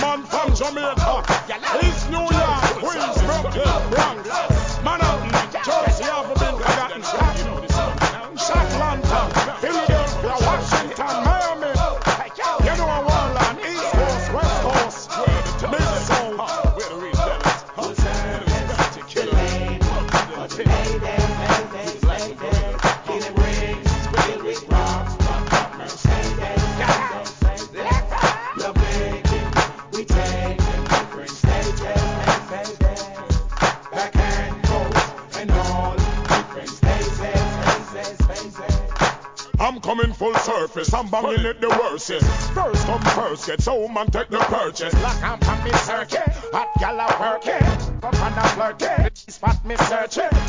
man from Jamaica, East New York, Queens, Brooklyn, Bronx, Manhattan, Jersey, haven't been forgotten, Atlanta, Philadelphia, Washington, Miami. You know a Warland, East Coast, West Coast, Mid-South. We're the real fellas. I'm coming full surface, I'm banging it the worstest. First come first, get home and take the purchase. Like I'm from me circuit, hot gal a working, up and a flirting. Spot me searching,